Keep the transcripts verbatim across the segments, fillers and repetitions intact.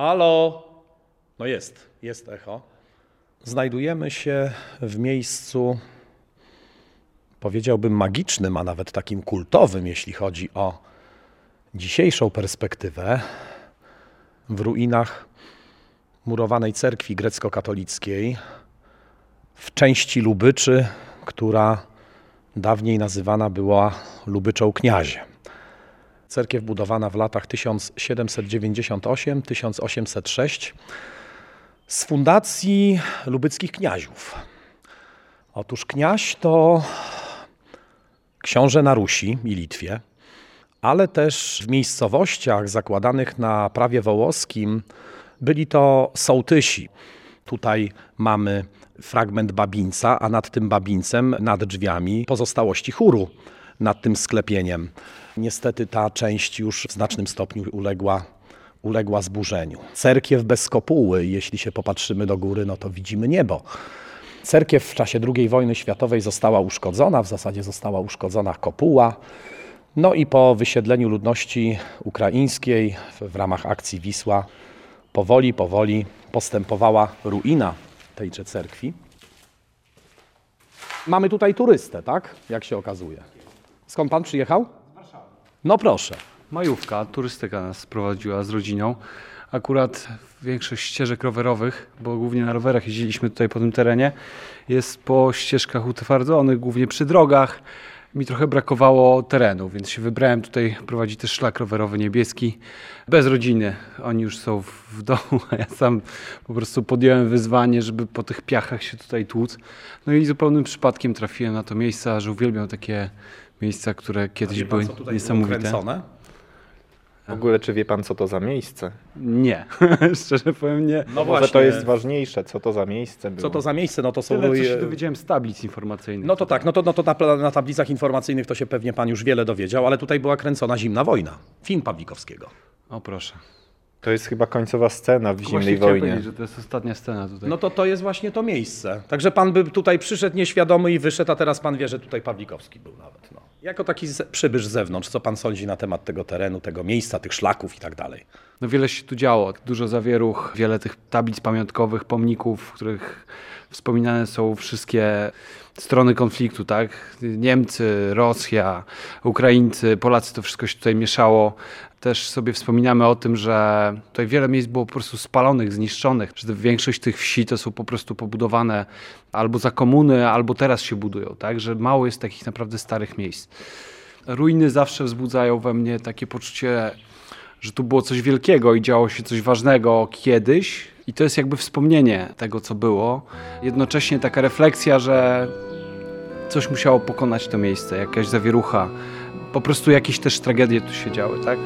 Halo? No jest, jest echo. Znajdujemy się w miejscu, powiedziałbym magicznym, a nawet takim kultowym, jeśli chodzi o dzisiejszą perspektywę, w ruinach murowanej cerkwi grecko-katolickiej w części Lubyczy, która dawniej nazywana była Lubyczą Kniazie. Cerkiew budowana w latach tysiąc siedemset dziewięćdziesiąt osiem do tysiąc osiemset sześć z fundacji lubyckich kniaziów. Otóż kniaź to książę na Rusi i Litwie, ale też w miejscowościach zakładanych na prawie wołoskim byli to sołtysi. Tutaj mamy fragment babińca, a nad tym babińcem, nad drzwiami, pozostałości chóru nad tym sklepieniem. Niestety ta część już w znacznym stopniu uległa, uległa zburzeniu. Cerkiew bez kopuły, jeśli się popatrzymy do góry, no to widzimy niebo. Cerkiew w czasie drugiej wojny światowej została uszkodzona, w zasadzie została uszkodzona kopuła. No i po wysiedleniu ludności ukraińskiej w, w ramach akcji Wisła powoli, powoli postępowała ruina tejże cerkwi. Mamy tutaj turystę, tak? Jak się okazuje. Skąd pan przyjechał? Z Warszawy. No proszę. Majówka, turystyka nas sprowadziła z rodziną. Akurat większość ścieżek rowerowych, bo głównie na rowerach jeździliśmy tutaj po tym terenie, jest po ścieżkach utwardzonych, głównie przy drogach. Mi trochę brakowało terenu, więc się wybrałem tutaj prowadzić też szlak rowerowy niebieski. Bez rodziny, oni już są w domu, a ja sam po prostu podjąłem wyzwanie, żeby po tych piachach się tutaj tłuc. No i zupełnym przypadkiem trafiłem na to miejsce, że uwielbiam takie miejsca, które kiedyś były niesamowite. W ogóle, czy wie pan, co to za miejsce? Nie, szczerze powiem nie. No Może to jest ważniejsze, co to za miejsce było. Co to za miejsce? No to są... Tyle, co się dowiedziałem z tablic informacyjnych. No to tak, no to, no to na, na tablicach informacyjnych to się pewnie pan już wiele dowiedział, ale tutaj była kręcona Zimna Wojna. Film Pawlikowskiego. O proszę. To jest chyba końcowa scena w Właśnie Zimnej chciałem wojnie. powiedzieć, że to jest ostatnia scena tutaj. No to to jest właśnie to miejsce. Także pan by tutaj przyszedł nieświadomy i wyszedł, a teraz pan wie, że tutaj Pawlikowski był nawet. No. Jako taki z, przybysz z zewnątrz, co pan sądzi na temat tego terenu, tego miejsca, tych szlaków i tak dalej? No wiele się tu działo, dużo zawieruch, wiele tych tablic pamiątkowych, pomników, w których wspominane są wszystkie strony konfliktu, tak? Niemcy, Rosja, Ukraińcy, Polacy, to wszystko się tutaj mieszało. Też sobie wspominamy o tym, że tutaj wiele miejsc było po prostu spalonych, zniszczonych, że większość tych wsi to są po prostu pobudowane albo za komuny, albo teraz się budują, tak? Że mało jest takich naprawdę starych miejsc. Ruiny zawsze wzbudzają we mnie takie poczucie, że tu było coś wielkiego i działo się coś ważnego kiedyś i to jest jakby wspomnienie tego, co było. Jednocześnie taka refleksja, że coś musiało pokonać to miejsce, jakaś zawierucha, po prostu jakieś też tragedie tu się działy, tak?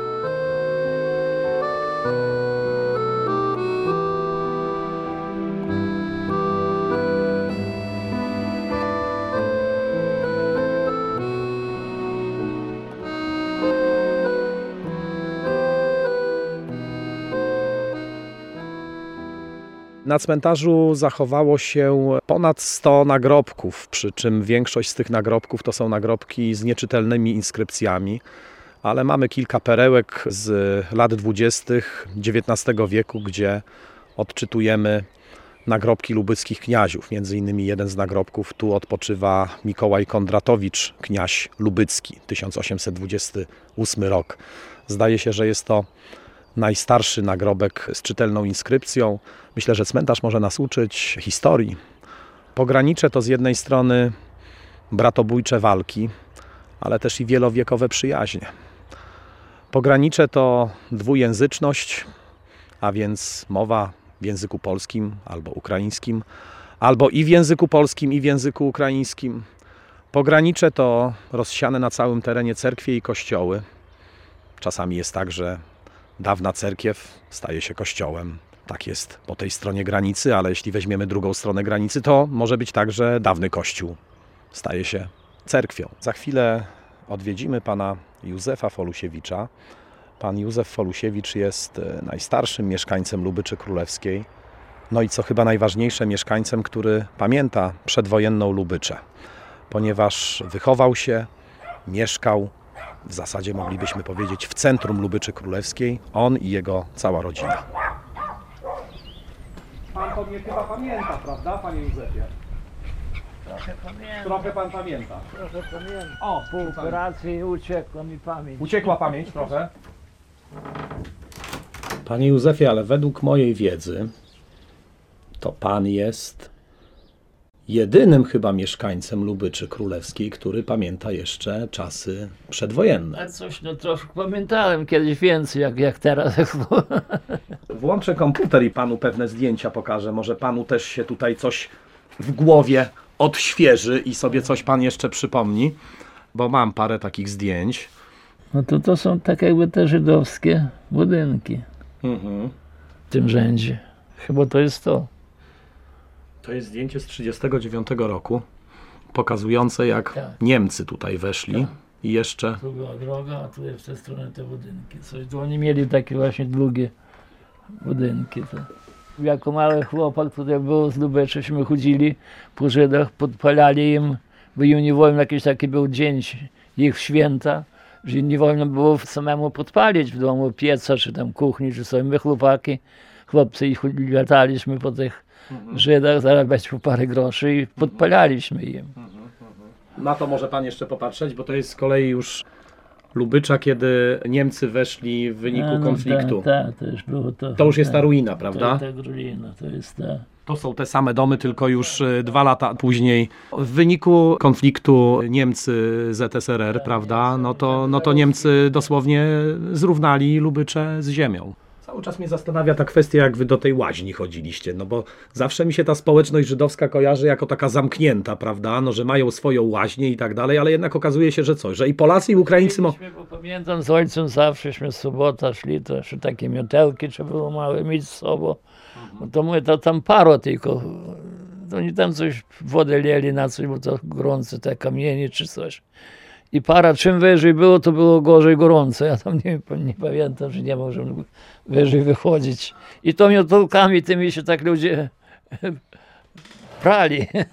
Na cmentarzu zachowało się ponad sto nagrobków, przy czym większość z tych nagrobków to są nagrobki z nieczytelnymi inskrypcjami, ale mamy kilka perełek z lat dwudziestych dziewiętnastego wieku, gdzie odczytujemy nagrobki lubyckich kniaziów. Między innymi jeden z nagrobków, tu odpoczywa Mikołaj Kondratowicz, kniaź lubycki, tysiąc osiemset dwudziesty ósmy rok. Zdaje się, że jest to najstarszy nagrobek z czytelną inskrypcją. Myślę, że cmentarz może nas uczyć historii. Pogranicze to z jednej strony bratobójcze walki, ale też i wielowiekowe przyjaźnie. Pogranicze to dwujęzyczność, a więc mowa w języku polskim albo ukraińskim, albo i w języku polskim, i w języku ukraińskim. Pogranicze to rozsiane na całym terenie cerkwie i kościoły. Czasami jest tak, że dawna cerkiew staje się kościołem. Tak jest po tej stronie granicy, ale jeśli weźmiemy drugą stronę granicy, to może być tak, że dawny kościół staje się cerkwią. Za chwilę odwiedzimy pana Józefa Folusiewicza. Pan Józef Folusiewicz jest najstarszym mieszkańcem Lubyczy Królewskiej. No i co chyba najważniejsze, mieszkańcem, który pamięta przedwojenną Lubyczę, ponieważ wychował się, mieszkał, w zasadzie moglibyśmy powiedzieć w centrum Lubyczy Królewskiej, on i jego cała rodzina. Pan to mnie chyba pamięta, prawda, panie Józefie? Trochę pamiętam. Trochę pan pamięta. Trochę pamiętam. O, Po operacji uciekła mi pamięć. uciekła pamięć trochę. Panie Józefie, ale według mojej wiedzy to pan jest jedynym chyba mieszkańcem Lubyczy Królewskiej, który pamięta jeszcze czasy przedwojenne. A coś no troszkę pamiętałem kiedyś więcej jak, jak teraz. Włączę komputer i panu pewne zdjęcia pokażę. Może panu też się tutaj coś w głowie odświeży i sobie coś pan jeszcze przypomni, bo mam parę takich zdjęć. No to to są tak jakby te żydowskie budynki Mhm. w tym rzędzie. Chyba to jest to. To jest zdjęcie z trzydziestego dziewiątego roku, pokazujące jak Tak. Niemcy tutaj weszli i jeszcze... Tu była droga, a tu jest w tę stronę te budynki. Coś, to oni mieli takie właśnie długie budynki. To. Jako mały chłopak tutaj było z Lubecześmy chodzili po Żydach, podpalali im, bo im nie wolno, jakiś taki był dzień ich święta, że nie wolno było samemu podpalić w domu pieca, czy tam kuchni, czy sobie. My chłopaki, chłopcy i lataliśmy po tych Żydach, zarabiać po parę groszy i podpalaliśmy im. Na to może pan jeszcze popatrzeć, bo to jest z kolei już Lubycza, kiedy Niemcy weszli w wyniku A, no konfliktu. Tak, ta, to już było to. To już jest ta tak, ruina, prawda? To, ta ruina, to jest ta. To są te same domy, tylko już y, dwa lata później. W wyniku konfliktu Niemcy Z S R R, prawda, no to, no to Niemcy dosłownie zrównali Lubycze z ziemią. Cały czas mnie zastanawia ta kwestia, jak wy do tej łaźni chodziliście, no bo zawsze mi się ta społeczność żydowska kojarzy jako taka zamknięta, prawda, no że mają swoją łaźnię i tak dalej, ale jednak okazuje się, że coś, że i Polacy i Ukraińcy... Mo- Bo pamiętam z ojcem zawsześmy z sobota szli, to jeszcze takie miotełki trzeba było małe mieć z sobą. No to mówię, to tam paro tylko, to oni tam coś, wodę lieli na coś, bo to gorące te kamienie czy coś. I para czym wyżej było, to było gorzej gorąco. Ja tam nie, nie pamiętam, że nie może wyżej wychodzić. I to miotełkami tymi się tak ludzie prali. Jak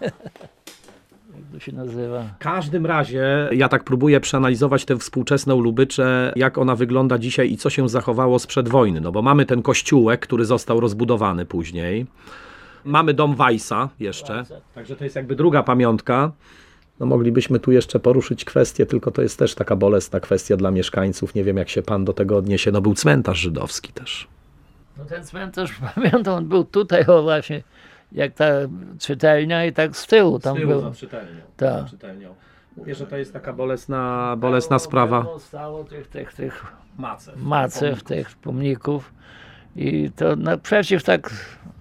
to się nazywa? W każdym razie ja tak próbuję przeanalizować tę współczesną Lubyczę, jak ona wygląda dzisiaj i co się zachowało sprzed wojny. No bo mamy ten kościółek, który został rozbudowany później. Mamy dom Weissa jeszcze, Weissa. także to jest jakby druga pamiątka. No moglibyśmy tu jeszcze poruszyć kwestię, tylko to jest też taka bolesna kwestia dla mieszkańców. Nie wiem, jak się pan do tego odniesie. No był cmentarz żydowski też. No ten cmentarz, pamiętam, on był tutaj, o właśnie, jak ta czytelnia i tak z tyłu tam był. czytelnią. Tak. czytelnią. Mówię, że to jest taka bolesna, bolesna sprawa. Stało tych, tych, tych Macew. macew, tych pomników i to naprzeciw tak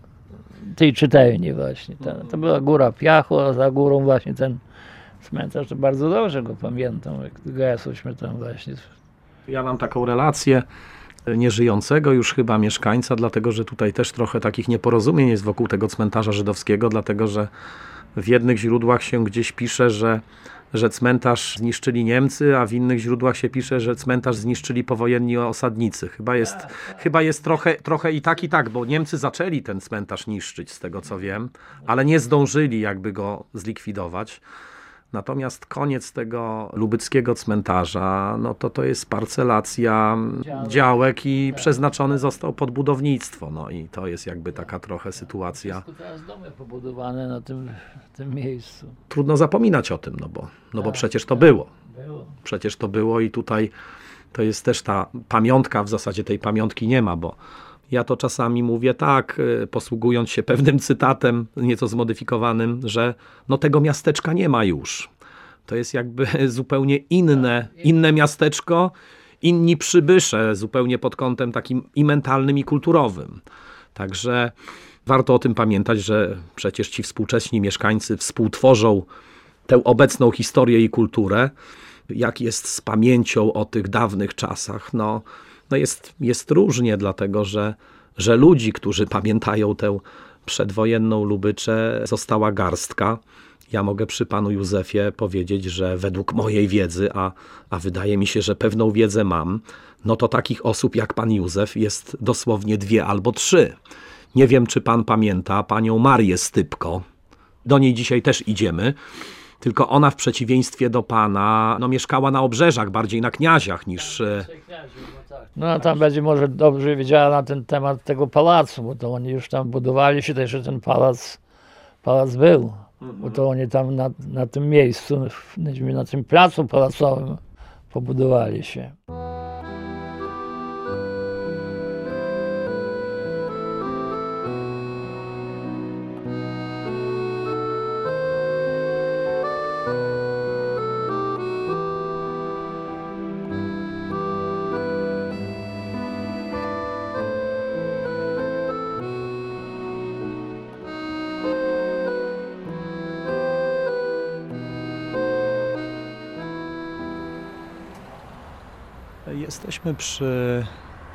tej czytelni właśnie. Ta, to była góra piachu, a za górą właśnie ten cmentarz, to bardzo dobrze go pamiętam, jak gasłyśmy tam właśnie. Ja mam taką relację nieżyjącego już chyba mieszkańca, dlatego że tutaj też trochę takich nieporozumień jest wokół tego cmentarza żydowskiego, dlatego że w jednych źródłach się gdzieś pisze, że, że cmentarz zniszczyli Niemcy, a w innych źródłach się pisze, że cmentarz zniszczyli powojenni osadnicy. Chyba jest, chyba jest trochę, trochę i tak, i tak, bo Niemcy zaczęli ten cmentarz niszczyć, z tego co wiem, ale nie zdążyli jakby go zlikwidować. Natomiast koniec tego lubyckiego cmentarza, no to to jest parcelacja Działek. działek i przeznaczony został pod budownictwo. No i to jest jakby taka trochę sytuacja. Wszystko teraz domy pobudowane na tym, tym miejscu. Trudno zapominać o tym, no bo, no bo Tak, przecież to było. Było. Przecież to było i tutaj to jest też ta pamiątka, w zasadzie tej pamiątki nie ma, bo ja to czasami mówię tak, y, posługując się pewnym cytatem, nieco zmodyfikowanym, że no tego miasteczka nie ma już. To jest jakby zupełnie inne, inne miasteczko, inni przybysze, zupełnie pod kątem takim i mentalnym, i kulturowym. Także warto o tym pamiętać, że przecież ci współcześni mieszkańcy współtworzą tę obecną historię i kulturę. Jak jest z pamięcią o tych dawnych czasach? No, no jest, jest różnie, dlatego że, że ludzi, którzy pamiętają tę przedwojenną Lubyczę, została garstka. Ja mogę przy panu Józefie powiedzieć, że według mojej wiedzy, a, a wydaje mi się, że pewną wiedzę mam, no to takich osób jak pan Józef jest dosłownie dwie albo trzy. Nie wiem, czy pan pamięta panią Marię Stypko. Do niej dzisiaj też idziemy. Tylko ona w przeciwieństwie do pana no, mieszkała na obrzeżach, bardziej na Kniaziach niż... e, No a tam będzie może dobrze wiedziała na ten temat tego pałacu, bo to oni już tam budowali się, też że ten pałac, pałac był. Bo to oni tam na, na tym miejscu, na tym placu pałacowym pobudowali się. Jesteśmy przy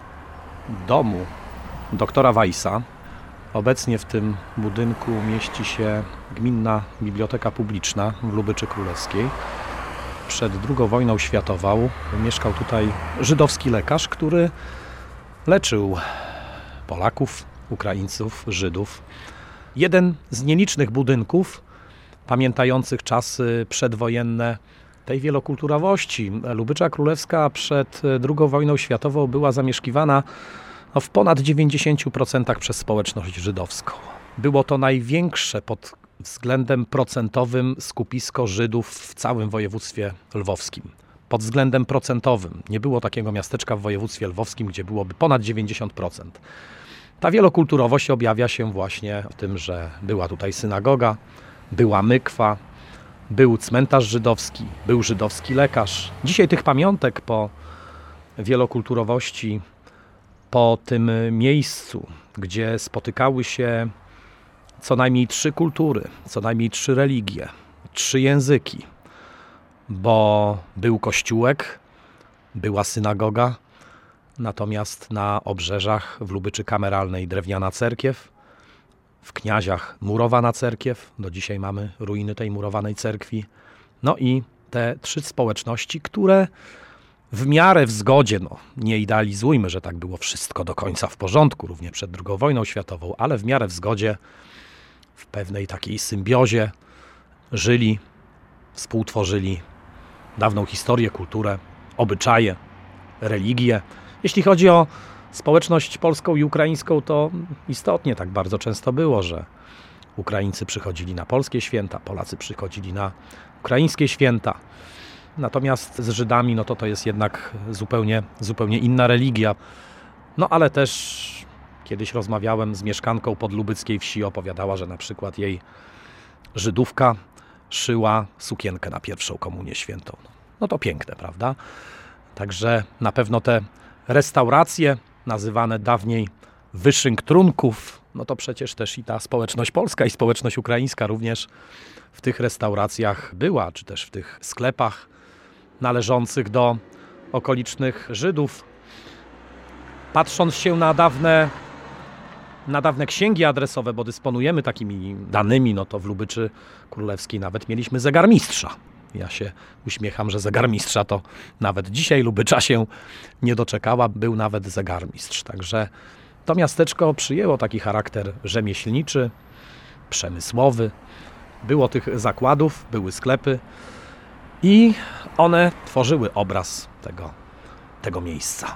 domu doktora Weissa. Obecnie w tym budynku mieści się Gminna Biblioteka Publiczna w Lubyczy Królewskiej. Przed drugą wojną światową mieszkał tutaj żydowski lekarz, który leczył Polaków, Ukraińców, Żydów. Jeden z nielicznych budynków pamiętających czasy przedwojenne tej wielokulturowości. Lubycza Królewska przed drugą wojną światową była zamieszkiwana no, w ponad dziewięćdziesięciu procentach przez społeczność żydowską. Było to największe pod względem procentowym skupisko Żydów w całym województwie lwowskim. Pod względem procentowym. Nie było takiego miasteczka w województwie lwowskim, gdzie byłoby ponad dziewięćdziesiąt procent. Ta wielokulturowość objawia się właśnie w tym, że była tutaj synagoga, była mykwa, był cmentarz żydowski, był żydowski lekarz. Dzisiaj tych pamiątek po wielokulturowości, po tym miejscu, gdzie spotykały się co najmniej trzy kultury, co najmniej trzy religie, trzy języki, bo był kościółek, była synagoga, natomiast na obrzeżach w Lubyczy Kameralnej drewniana cerkiew, w Kniaziach murowana cerkiew, do dzisiaj mamy ruiny tej murowanej cerkwi. No i te trzy społeczności, które w miarę w zgodzie, no nie idealizujmy, że tak było wszystko do końca w porządku, również przed drugą wojną światową, ale w miarę w zgodzie, w pewnej takiej symbiozie żyli, współtworzyli dawną historię, kulturę, obyczaje, religię. Jeśli chodzi o społeczność polską i ukraińską, to istotnie tak bardzo często było, że Ukraińcy przychodzili na polskie święta, Polacy przychodzili na ukraińskie święta. Natomiast z Żydami, no to to jest jednak zupełnie, zupełnie inna religia. No ale też kiedyś rozmawiałem z mieszkanką podlubyckiej wsi, opowiadała, że na przykład jej Żydówka szyła sukienkę na pierwszą komunię świętą. No to piękne, prawda? Także na pewno te restauracje, nazywane dawniej wyszynk trunków, no to przecież też i ta społeczność polska i społeczność ukraińska również w tych restauracjach była, czy też w tych sklepach należących do okolicznych Żydów. Patrząc się na dawne, na dawne księgi adresowe, bo dysponujemy takimi danymi, no to w Lubyczy Królewskiej nawet mieliśmy zegarmistrza. Ja się uśmiecham, że zegarmistrza to nawet dzisiaj Lubycza się nie doczekała, był nawet zegarmistrz. Także to miasteczko przyjęło taki charakter rzemieślniczy, przemysłowy. Było tych zakładów, były sklepy i one tworzyły obraz tego, tego miejsca.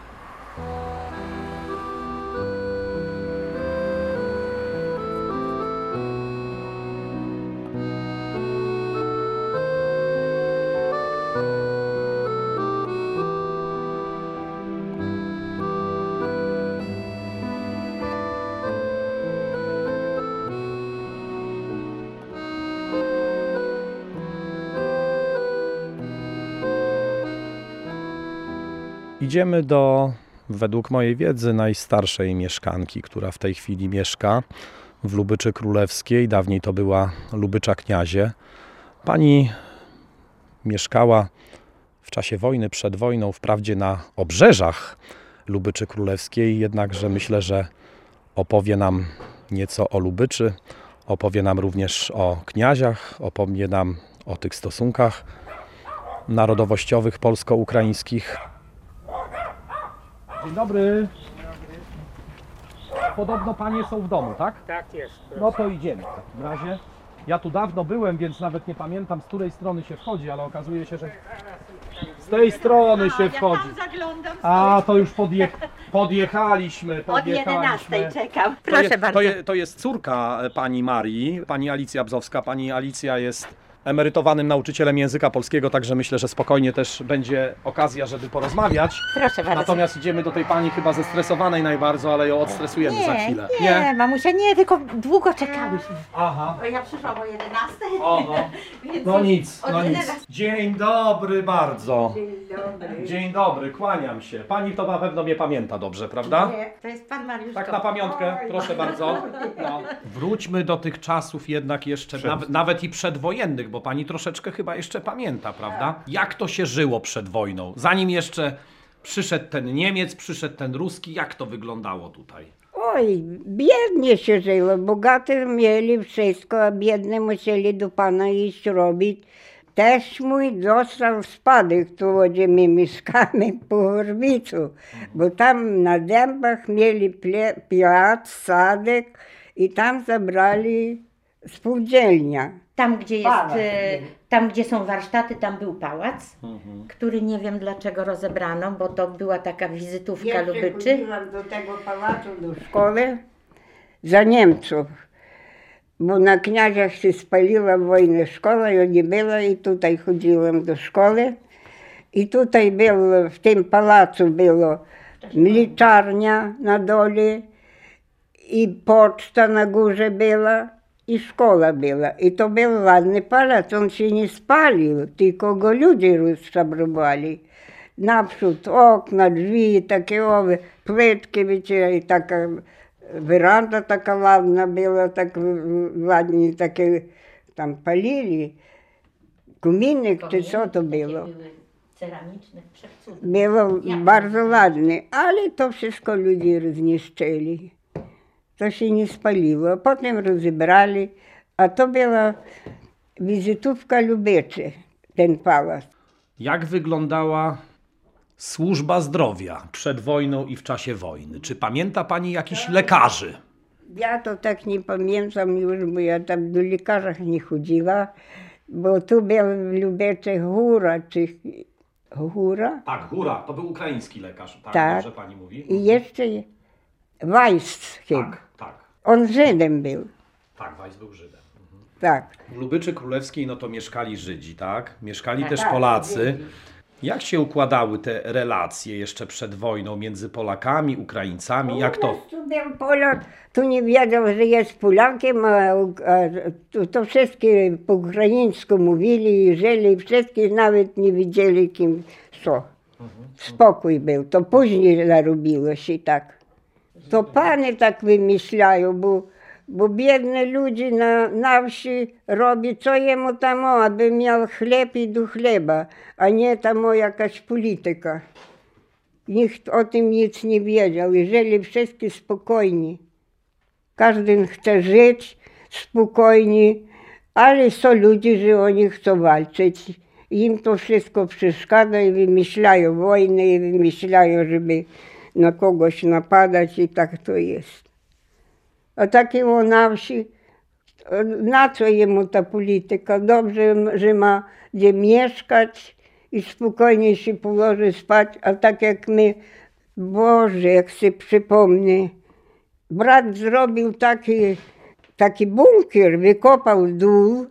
Idziemy do, według mojej wiedzy, najstarszej mieszkanki, która w tej chwili mieszka w Lubyczy Królewskiej. Dawniej to była Lubycza Kniazie. Pani mieszkała w czasie wojny, przed wojną, wprawdzie na obrzeżach Lubyczy Królewskiej, jednakże myślę, że opowie nam nieco o Lubyczy, opowie nam również o Kniaziach, opowie nam o tych stosunkach narodowościowych polsko-ukraińskich. Dzień dobry. Podobno panie są w domu, tak? Tak jest. No to idziemy w takim razie. Ja tu dawno byłem, więc nawet nie pamiętam, z której strony się wchodzi, ale okazuje się, że z tej strony się wchodzi. Ja tam zaglądam. A, to już podje... podjechaliśmy, Od podjechaliśmy. jedenastej czekam. To Proszę jest, bardzo. To, je, to jest córka pani Marii, pani Alicja Bzowska. Pani Alicja jest emerytowanym nauczycielem języka polskiego, także myślę, że spokojnie też będzie okazja, żeby porozmawiać. Proszę bardzo. Natomiast idziemy do tej pani chyba zestresowanej najbardziej, ale ją odstresujemy nie, za chwilę. Nie, mamusia, nie, tylko długo czekałyśmy. Aha. Bo ja przyszłam o jedenastej. Oho. Więc No już nic, od no nic. jedenastej. Dzień dobry bardzo. Dzień dobry. Dzień dobry, kłaniam się. Pani to na pewno mnie pamięta dobrze, prawda? Nie, to jest pan Mariusz. Tak Ko- na pamiątkę, Oj, proszę no. bardzo. No. Wróćmy do tych czasów jednak jeszcze, nawet, nawet i przedwojennych, bo pani troszeczkę chyba jeszcze pamięta, prawda? Jak to się żyło przed wojną? Zanim jeszcze przyszedł ten Niemiec, przyszedł ten Ruski, jak to wyglądało tutaj? Oj, biednie się żyło. Bogaty mieli wszystko, a biedni musieli do pana iść robić. Też mój dostał spadek tu, gdzie my mieszkamy, po Gorbicu, bo tam na Dębach mieli ple- plac, sadek i tam zabrali spółdzielnia. Tam gdzie, jest, Pałac e, był. tam, gdzie są warsztaty, tam był pałac, Mhm. który nie wiem dlaczego rozebrano, bo to była taka wizytówka Jeszcze Lubyczy. chodziłam do tego pałacu, do szkoły za Niemców, bo na Kniaziach się spaliła wojna szkoła, ja nie była i tutaj chodziłam do szkoły. I tutaj było, w tym pałacu było mliczarnia na dole i poczta na górze była i szkoła była. I to był ładny pałac, on się nie spalił, tylko go ludzie rozszabrowali. Naprzód okna, drzwi, takie owe, płytki, wiecie, i taka weranda taka ładna była, tak ładnie, takie tam palili. Kominek czy co to było? Ceramiczne, przecudne. Było Jak bardzo to? ładne, ale to wszystko ludzie rozniszczyli. To się nie spaliło. Potem rozebrali, a to była wizytówka Lubyczy, ten pałac. Jak wyglądała służba zdrowia przed wojną i w czasie wojny? Czy pamięta pani jakichś lekarzy? Ja to tak nie pamiętam już, bo ja tam do lekarzach nie chodziła, bo tu był w Lubyczy Góra, czy Góra Tak, Góra, to był ukraiński lekarz, tak, Tak. dobrze pani mówi? i jeszcze Weiss chyba. Tak, tak, On Żydem był, tak, Weiss był Żydem. tak. W Lubyczy Królewskiej no to mieszkali Żydzi, tak? Mieszkali też tak, Polacy. Jak się układały te relacje jeszcze przed wojną między Polakami, Ukraińcami? Jak to? Tu był Polak, tu nie wiedział, że jest Polakiem, a, a to, to wszystkie po ukraińsku mówili i żyli, wszystkie nawet nie wiedzieli kim co. Spokój był, to później zarobiło się tak. To pany tak wymyślają, bo, bo biedne ludzie na, na wsi robią co jemu tam, aby miał chleb i do chleba, a nie tam o jakaś polityka. Nikt o tym nic nie wiedział i żyli wszyscy spokojni. Każdy chce żyć spokojnie, ale są ludzie, że oni chcą walczyć. Im to wszystko przeszkadza i wymyślają wojny i wymyślają, żeby na kogoś napadać i tak to jest. A takiego na wsi, na co jemu ta polityka? Dobrze, że ma gdzie mieszkać i spokojnie się położy spać, a tak jak my, Boże, jak sobie przypomnę, brat zrobił taki, taki bunkier, wykopał dół,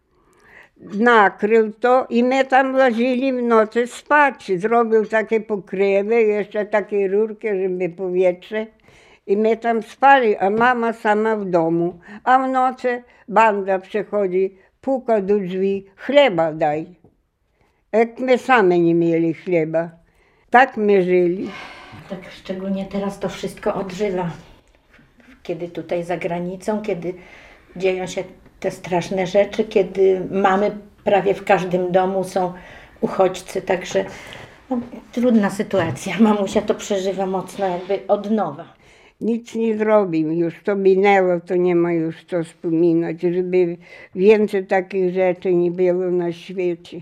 nakrył to i my tam łazili w nocy spać. Zrobił takie pokrywy, jeszcze takie rurki, żeby powietrze. I my tam spali, a mama sama w domu. A w nocy banda przychodzi, puka do drzwi, chleba daj. Jak my same nie mieli chleba. Tak my żyli. Tak szczególnie teraz to wszystko odżywa. Kiedy tutaj za granicą, kiedy dzieją się te straszne rzeczy, kiedy mamy prawie w każdym domu są uchodźcy, także no, trudna sytuacja. Mamusia to przeżywa mocno jakby od nowa. Nic nie zrobił, już to minęło, to nie ma już co wspominać, żeby więcej takich rzeczy nie było na świecie.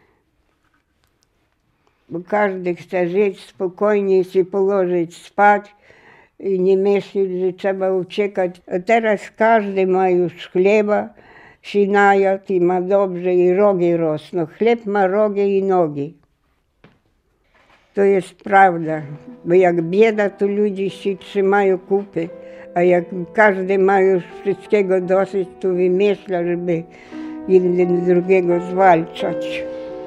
Bo każdy chce żyć spokojnie, się położyć spać i nie myśleć, że trzeba uciekać. A teraz każdy ma już chleba sinają i ma dobrze i rogi rosną. Chleb ma rogi i nogi. To jest prawda, bo jak bieda, to ludzie się trzymają kupy, a jak każdy ma już wszystkiego dosyć, to wymyśla, żeby jeden drugiego zwalczać.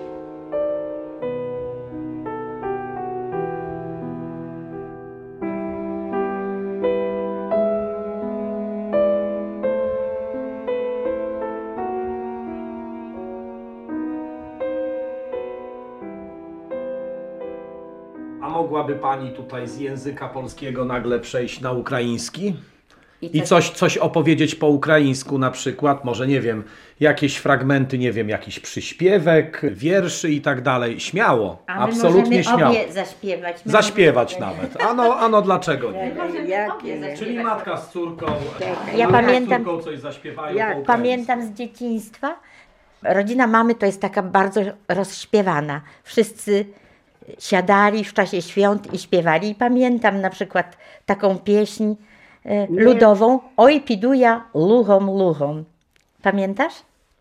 A mogłaby pani tutaj z języka polskiego nagle przejść na ukraiński? I coś, coś opowiedzieć po ukraińsku na przykład, może nie wiem, jakieś fragmenty, nie wiem, jakiś przyśpiewek, wierszy i tak dalej. Śmiało, A my absolutnie możemy śmiało. obie zaśpiewać. My Zaśpiewać nawet. Ano, ano dlaczego nie? Jakie? Czyli matka z córką, Ja matka pamiętam- z córką coś zaśpiewają Jak po ukraińsku. Pamiętam z dzieciństwa, rodzina mamy to jest taka bardzo rozśpiewana. Wszyscy siadali w czasie świąt i śpiewali. I pamiętam na przykład taką pieśń e, ludową Oj piduja luchom luchom. Pamiętasz?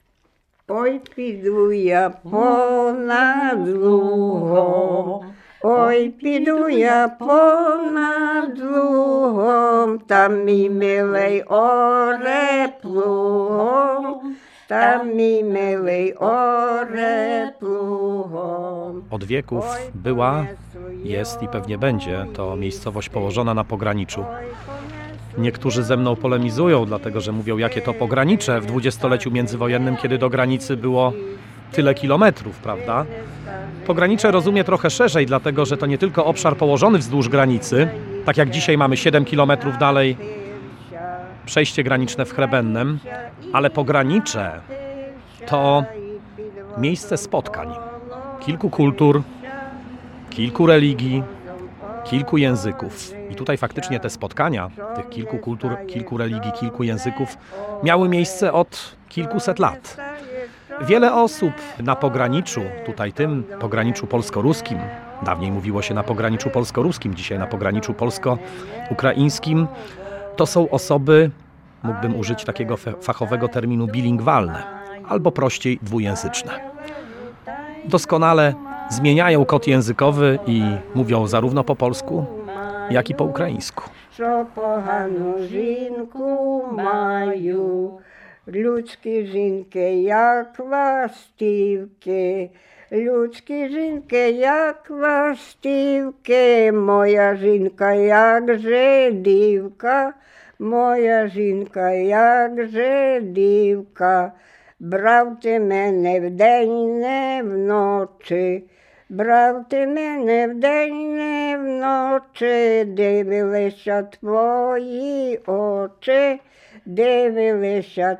Oj, піду я понад лугом, ой, піду я понад лугом, там мій милий оре плугом, tam mi mylej ore plugom. Od wieków była, jest i pewnie będzie to miejscowość położona na pograniczu. Niektórzy ze mną polemizują, dlatego że mówią, jakie to pogranicze w dwudziestoleciu międzywojennym, kiedy do granicy było tyle kilometrów, prawda? Pogranicze rozumie trochę szerzej, dlatego że to nie tylko obszar położony wzdłuż granicy, tak jak dzisiaj mamy siedem kilometrów dalej przejście graniczne w Chrebennem, ale pogranicze to miejsce spotkań kilku kultur, kilku religii, kilku języków. I tutaj faktycznie te spotkania tych kilku kultur, kilku religii, kilku języków miały miejsce od kilkuset lat. Wiele osób na pograniczu, tutaj tym pograniczu polsko-ruskim, dawniej mówiło się na pograniczu polsko-ruskim, dzisiaj na pograniczu polsko-ukraińskim, to są osoby, mógłbym użyć takiego fachowego terminu, bilingwalne, albo prościej dwujęzyczne. Doskonale zmieniają kod językowy i mówią zarówno po polsku, jak i po ukraińsku. Що погану жінку маю, людські жінки, як ластівки, людські жінки, як ластівки, моя жінка, як же дівка, моя жінка, як же дівка, брав ти мене вдень, не вночі, брав ти мене вдень, не вночі, дивилися твої очі, дивилися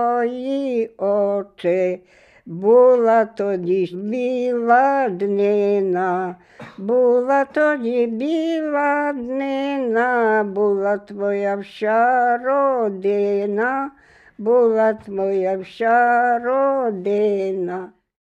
твої очі. Була тоді біла днина, була тоді біла днина, була твоя вся родина, була твоя вся родина.